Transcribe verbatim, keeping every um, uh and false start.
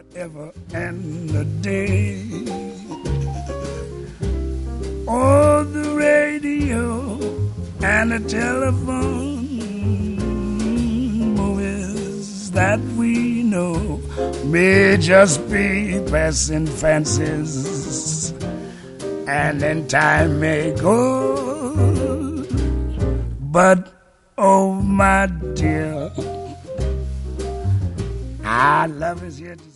Ever and a day. Oh, the radio and the telephone, movies that we know may just be passing fancies, and then time may go. But oh, my dear, our love is here to